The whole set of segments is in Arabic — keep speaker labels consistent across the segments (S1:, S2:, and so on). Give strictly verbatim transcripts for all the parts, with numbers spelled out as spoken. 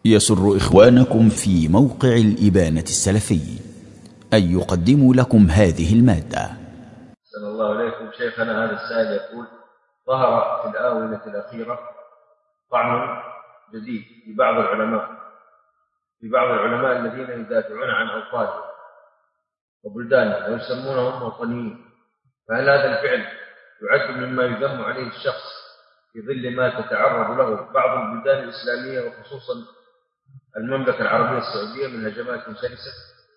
S1: يسر إخوانكم في موقع الإبانة السلفي أن يقدموا لكم هذه المادة.
S2: صلى الله عليكم. شيخنا هذا السائل يقول: ظهر في الآونة الأخيرة طعن جديد في بعض العلماء في بعض العلماء الذين يدافعون عن أوطانهم وبلدانهم ويسمونهم وطنيين، فهل هذا الفعل يعد مما يذم عليه الشخص في ظل ما تتعرض له بعض البلدان الإسلامية وخصوصا المملكة العربية السعودية من هجمات شرسة؟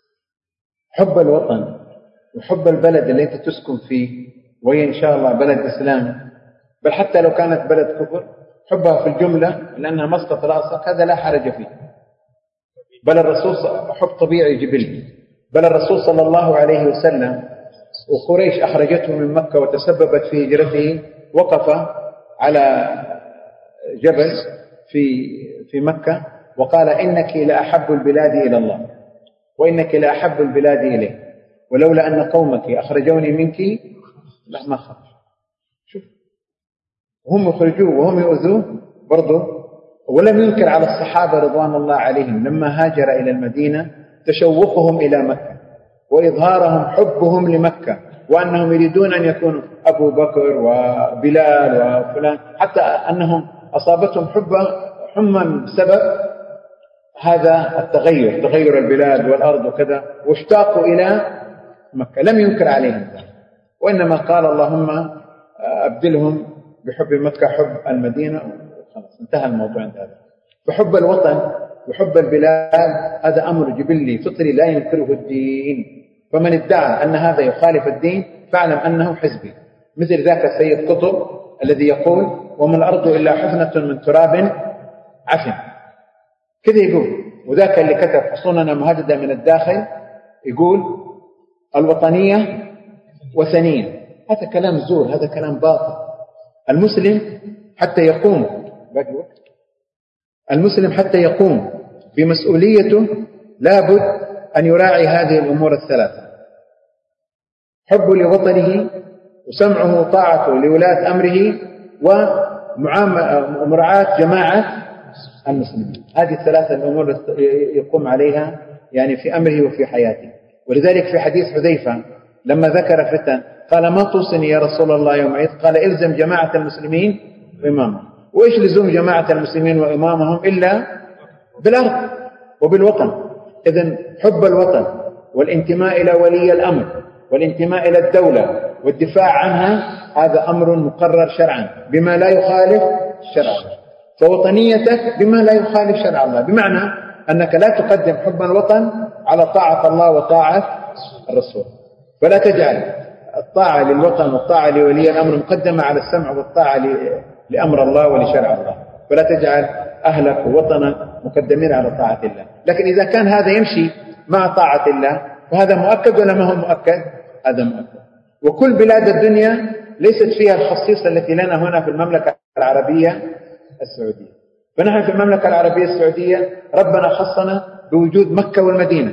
S3: حب الوطن وحب البلد اللي أنت تسكن فيه، وهي إن شاء الله بلد إسلام، بل حتى لو كانت بلد كفر، حبها في الجملة لأنها مسقط رأسك، هذا لا حرج فيه. بل الرسول حب طبيعي جبلي. بل الرسول صلى الله عليه وسلم وقريش أخرجته من مكة وتسببت في هجرته، وقف على جبل في في مكة وقال: إنك لأحب البلاد إلى الله، وإنك لأحب البلاد إليه، ولولا أن قومك أخرجوني منك لما خرج. شوف، هم يخرجوه وهم يؤذوه برضه. ولم ينكر على الصحابة رضوان الله عليهم لما هاجر إلى المدينة تشوقهم إلى مكة وإظهارهم حبهم لمكة، وأنهم يريدون أن يكونوا أبو بكر وبلال وفلان، حتى أنهم أصابتهم حمى بسبب هذا التغير، تغير البلاد والأرض وكذا، واشتاقوا إلى مكة. لم ينكر عليهم ذلك، وإنما قال: اللهم أبدلهم بحب مكة حب المدينة، خلاص انتهى الموضوع عند هذا. فحب الوطن وحب البلاد هذا أمر جبلي فطري لا ينكره الدين، فمن ادعى أن هذا يخالف الدين فاعلم أنه حزبي، مثل ذاك السيد قطب الذي يقول: وما الأرض إلا حفنة من تراب عفن، كذا يقول. وذاك اللي كتب حصوننا مهددة من الداخل يقول: الوطنية وثنية. هذا كلام زور، هذا كلام باطل. المسلم حتى يقوم المسلم حتى يقوم بمسؤوليته لابد أن يراعي هذه الأمور الثلاثة: حب لوطنه، وسمعه وطاعته لولاة أمره، ومراعاة جماعة المسلمين. هذه الثلاثة الأمور يقوم عليها يعني في أمره وفي حياته. ولذلك في حديث حذيفة لما ذكر فتن قال: ما توصني يا رسول الله يوم عيد؟ قال: إلزم جماعة المسلمين وإمامهم. وإيش لزوم جماعة المسلمين وإمامهم إلا بالأرض وبالوطن. إذن حب الوطن والانتماء إلى ولي الأمر والانتماء إلى الدولة والدفاع عنها هذا أمر مقرر شرعا بما لا يخالف شرع. فوطنيتك بما لا يخالف شرع الله، بمعنى أنك لا تقدم حب الوطن على طاعة الله وطاعة الرسول، فلا تجعل الطاعة للوطن والطاعة لولي الأمر مقدمة على السمع والطاعة لأمر الله ولشرع الله، فلا تجعل أهلك ووطنك مقدمين على طاعة الله. لكن إذا كان هذا يمشي مع طاعة الله فهذا مؤكد ولا ما هو مؤكد؟ هذا مؤكد. وكل بلاد الدنيا ليست فيها الخصيصة التي لنا هنا في المملكة العربية السعودية. فنحن في المملكة العربية السعودية ربنا خصنا بوجود مكة والمدينة،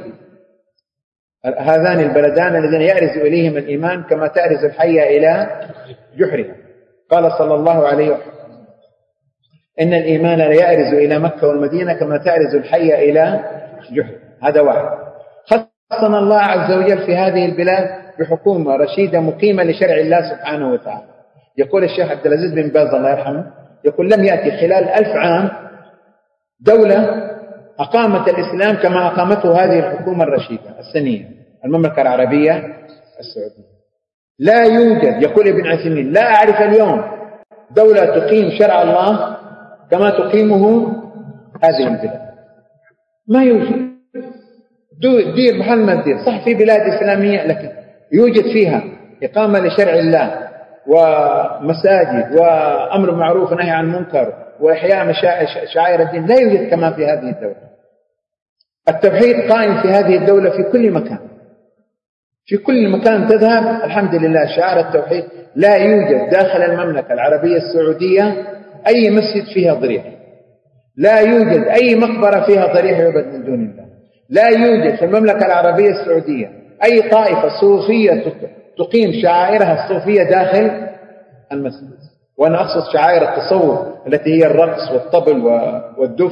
S3: هذان البلدان الذين يأرز إليهم الإيمان كما تأرز الحية إلى جحرها. قال صلى الله عليه وسلم: إن الإيمان لا يأرز إلى مكة والمدينة كما تأرز الحية إلى جحرها. هذا واحد. خصنا الله عز وجل في هذه البلاد بحكومة رشيدة مقيمة لشرع الله سبحانه وتعالى. يقول الشيخ عبد العزيز بن باز الله يرحمه، يقول: لم يأتي خلال ألف عام دولة أقامت الإسلام كما أقامته هذه الحكومة الرشيدة السنية المملكة العربية السعودية. لا يوجد، يقول ابن عثيمين، لا أعرف اليوم دولة تقيم شرع الله كما تقيمه هذه البلاد. ما يوجد. دير بحال ما تدير، صح في بلاد إسلامية لكن يوجد فيها إقامة لشرع الله ومساجد وأمر معروف ونهي عن منكر وإحياء شعائر الدين، لا يوجد كما في هذه الدولة. التوحيد قائم في هذه الدولة في كل مكان، في كل مكان تذهب الحمد لله شعار التوحيد. لا يوجد داخل المملكة العربية السعودية أي مسجد فيها ضريح، لا يوجد أي مقبرة فيها ضريح يعبد من دون الله، لا يوجد في المملكة العربية السعودية أي طائفة صوفية تقيم شعائرها الصوفية داخل المسجد. وأنا أقصد شعائر التصوف التي هي الرقص والطبل والدف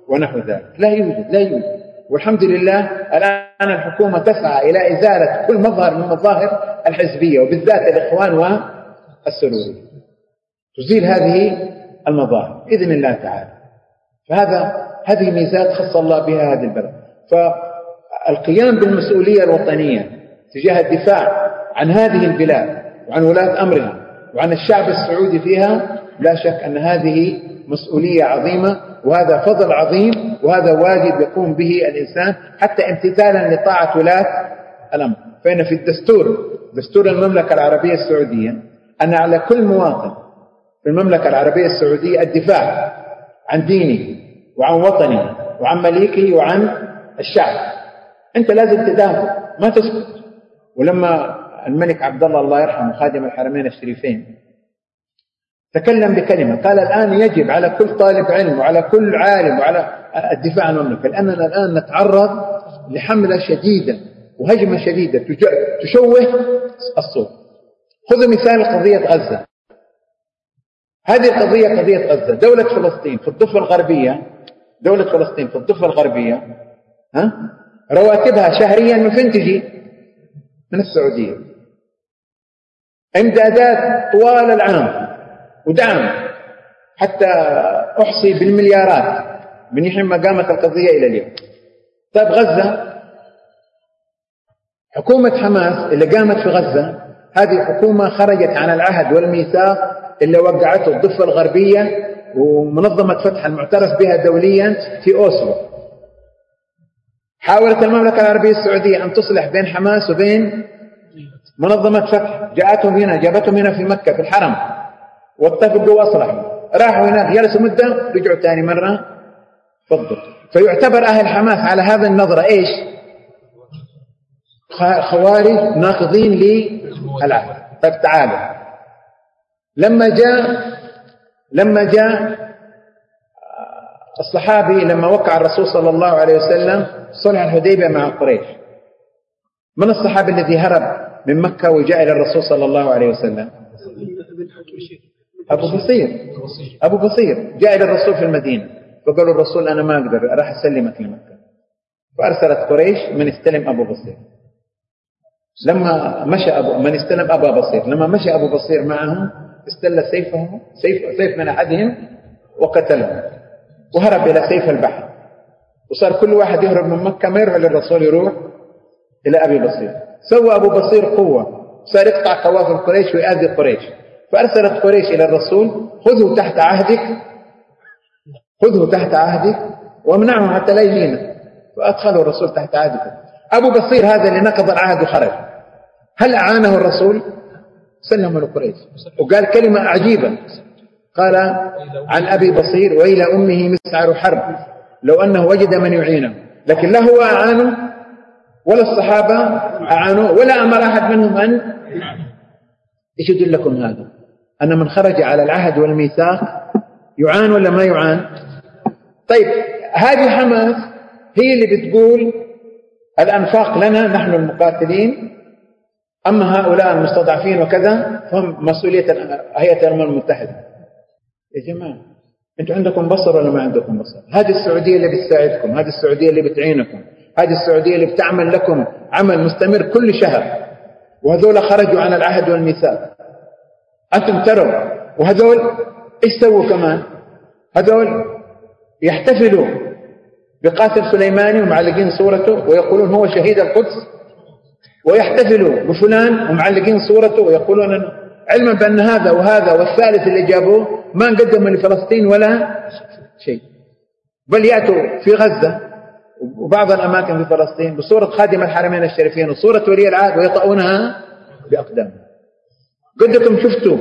S3: ونحو ذلك. لا يوجد لا يوجد والحمد لله الآن الحكومة تسعى إلى إزالة كل مظهر من مظاهر الحزبية وبالذات الإخوان والسروري، تزيل هذه المظاهر بإذن الله تعالى. فهذا هذه ميزات خص الله بها هذه البلد. فالقيام بالمسؤولية الوطنية تجاه الدفاع عن هذه البلاد وعن ولاة أمرها وعن الشعب السعودي فيها، لا شك أن هذه مسؤولية عظيمة وهذا فضل عظيم وهذا واجب يقوم به الإنسان حتى امتثالا لطاعة ولاة الأمر. فإن في الدستور دستور المملكة العربية السعودية أن على كل مواطن في المملكة العربية السعودية الدفاع عن دينه وعن وطنه وعن مليكه وعن الشعب. أنت لازم تدافع ما تسكت. ولما الملك عبد الله الله يرحمه خادم الحرمين الشريفين تكلم بكلمة قال الآن يجب على كل طالب علم وعلى كل عالم وعلى الدفاع عن المملكة، لأننا الآن نتعرض لحملة شديدة وهجمة شديدة تشوه الصوت. خذوا مثال قضية غزة. هذه القضية قضية غزة. دولة فلسطين في الضفة الغربية دولة فلسطين في الضفة الغربية ها رواتبها شهريا من فين تجي؟ من السعودية. إمدادات طوال العام ودعم حتى أحصي بالمليارات من حين ما قامت القضية إلى اليوم. طيب غزة، حكومة حماس اللي قامت في غزة هذه حكومة خرجت عن العهد والميثاق اللي وقعته الضفة الغربية ومنظمة فتح المعترف بها دوليا في أوسلو. حاولت المملكة العربية السعودية أن تصلح بين حماس وبين منظمة فتح، جاءتهم هنا جابتهم هنا في مكة في الحرم واتفقوا واصلحوا، راحوا هناك جلسوا مدة رجعوا ثاني مرة فضوا. فيعتبر أهل حماس على هذا النظرة إيش؟ خوارج ناقضين للعهد. طيب تعالوا لما جاء لما جاء الصحابي لما وقع الرسول صلى الله عليه وسلم صلح الحديبية مع قريش، من الصحابي الذي هرب من مكة وجاء إلى الرسول صلى الله عليه وسلم؟ أبو بصير. أبو بصير جاء إلى الرسول في المدينة فقالوا الرسول أنا ما أقدر راح أسلمك لمكة، فأرسلت قريش من استلم أبو بصير. لما مشى أبو من استلم أبا بصير لما مشى أبو بصير معهم استل سيفه سيف, سيف من أحدهم وقتله وهرب إلى سيف البحر. وصار كل واحد يهرب من مكة ما يروح للرسول يروح إلى أبي بصير. سوى أبو بصير قوة صار يقطع كوافر قريش ويؤذي قريش. فأرسلت قريش إلى الرسول خذه تحت عهدك خذه تحت عهدك وامنعه حتى لا يجينا. فأدخله الرسول تحت عهدك. أبو بصير هذا اللي نقض العهد وخرج هل أعانه الرسول؟ سلم لقريش وقال كلمة عجيبة قال عن أبي بصير وإلى أمه مسعر حرب لو أنه وجد من يعينه. لكن لا هو أعانه ولا الصحابة أعانوا ولا أمر أحد منهم أن. إيش يدلكم هذا؟ أن من خرج على العهد والميثاق يعان ولا ما يعان؟ طيب هذه حماس هي اللي بتقول الأنفاق لنا نحن المقاتلين، أما هؤلاء المستضعفين وكذا فهم مسؤولية هيئة الأمم المتحدة. يا جماعة أنتم عندكم بصر ولا ما عندكم بصر؟ هذه السعودية اللي بتساعدكم، هذه السعودية اللي بتعينكم، هذه السعودية اللي بتعمل لكم عمل مستمر كل شهر، وهذول خرجوا عن العهد والميثاق. أنتم تروا وهذول إيش سووا كمان؟ هذول يحتفلوا بقاتل سليماني ومعلقين صورته ويقولون هو شهيد القدس، ويحتفلوا بفلان ومعلقين صورته ويقولون أنه علما بأن هذا وهذا والثالث اللي جابوه ما قدموا لفلسطين ولا شيء، بل يأتوا في غزة وبعض الأماكن في فلسطين بصورة خادم الحرمين الشريفين وصورة ولي العهد ويطؤونها بأقدام. قدكم شفتوا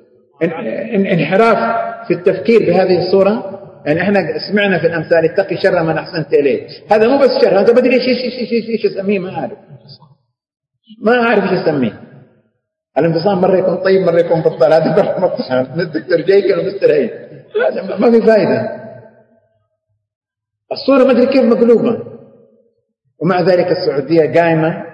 S3: انحراف في التفكير بهذه الصورة؟ يعني احنا سمعنا في الأمثال اتقي شر من أحسنت إليه. هذا مو بس شر، هذا بدري ايش ايش ايش ايش ايش اسميه ما أعرف ما أعرف ايش اسميه. الانفصام مرة يكون طيب مرة يكون بطال، هذا برا مطحن من الدكتور جيكل ومستر هيد، ما في فائدة. الصورة ما أدري كيف مقلوبة. ومع ذلك السعودية قائمة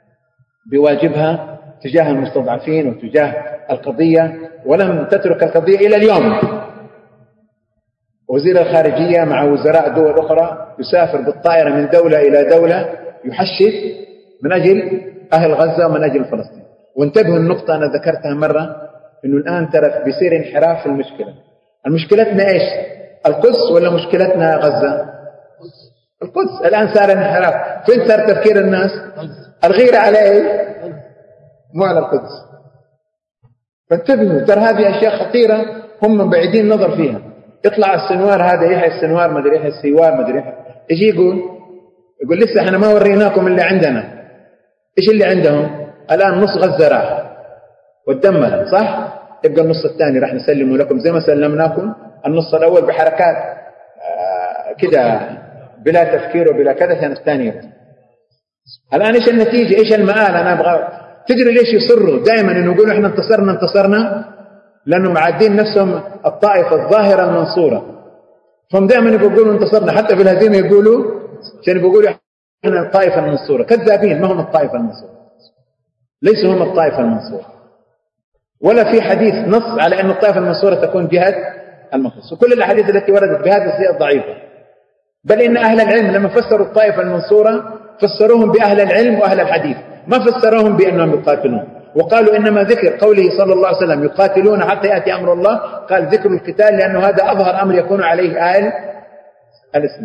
S3: بواجبها تجاه المستضعفين وتجاه القضية ولم تترك القضية إلى اليوم. وزير الخارجية مع وزراء دول أخرى يسافر بالطائرة من دولة إلى دولة يحشد من أجل أهل غزة ومن أجل فلسطين. وانتبهوا النقطة أنا ذكرتها مرة، إنه الآن ترى بيصير انحراف في المشكلة. المشكلتنا إيش؟ القدس ولا مشكلتنا غزة؟ القدس. الآن صار انحراف. فين صار تفكير الناس؟ الغيرة على إيه؟ مو على القدس. فانتبهوا، ترى هذه أشياء خطيرة هم بعيدين نظر فيها. يطلع السنوار هذا يحيى السنوار ما ادري يحيى السيوار ما ادري ايش يقول؟ يقول لسه احنا ما وريناكم اللي عندنا. ايش اللي عندهم؟ الان نص غزه راح وتدمر، صح؟ يبقى النص الثاني راح نسلمه لكم زي ما سلمناكم النص الاول بحركات آه كده بلا تفكير وبلا كذا، كان الثاني. الان ايش النتيجه؟ ايش المآل؟ انا ابغى تدري ليش يصروا دائما انه يقولوا احنا انتصرنا انتصرنا؟ لأنهم معدين نفسهم الطائفة الظاهرة المنصورة، فهم دائما يقولوا انتصرنا، حتى في الهزيمة يقولوا عشان يقولوا احنا الطائفة المنصورة. كذابين، ما هم الطائفة المنصورة، ليسوا هم الطائفة المنصورة، ولا في حديث نص على أن الطائفة المنصورة تكون جهة المقدس. وكل الأحاديث التي وردت بهذا الشيء ضعيفة. بل إن أهل العلم لما فسروا الطائفة المنصورة فسروهم بأهل العلم وأهل الحديث، ما فسروهم بأنهم يقاتلون. وقالوا إنما ذكر قوله صلى الله عليه وسلم يقاتلون حتى يأتي أمر الله، قال ذكر القتال لأنه هذا أظهر أمر يكون عليه أهل الإسلام.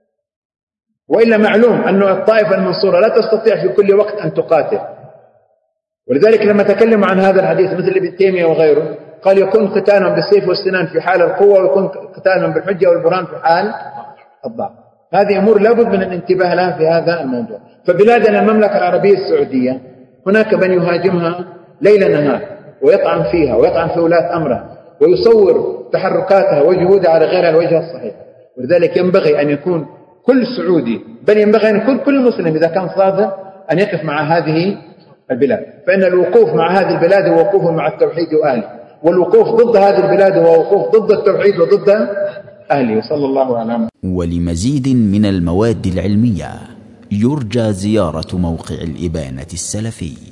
S3: وإلا معلوم أن الطائفة المنصورة لا تستطيع في كل وقت أن تقاتل. ولذلك لما تكلموا عن هذا الحديث مثل ابن تيمية وغيره قال يكون قتالهم بالسيف والسنان في حال القوة، ويكون قتالهم بالحجة والبرهان في حال الضعف. هذه أمور لابد من الانتباه لها في هذا الموضوع. فبلادنا المملكة العربية السعودية هناك من يهاجمها ليل نهار ويطعن فيها ويطعن في ولاة أمرها ويصور تحركاتها وجهودها على غير الوجه الصحيح. ولذلك ينبغي أن يكون كل سعودي، بل ينبغي أن يكون كل مسلم إذا كان صادق أن يقف مع هذه البلاد، فإن الوقوف مع هذه البلاد هو وقوف مع التوحيد وأهله، والوقوف ضد هذه البلاد هو وقوف ضد التوحيد وضد أهله. وصلى الله على محمد.
S1: ولمزيد من المواد العلمية يرجى زيارة موقع الإبانة السلفي.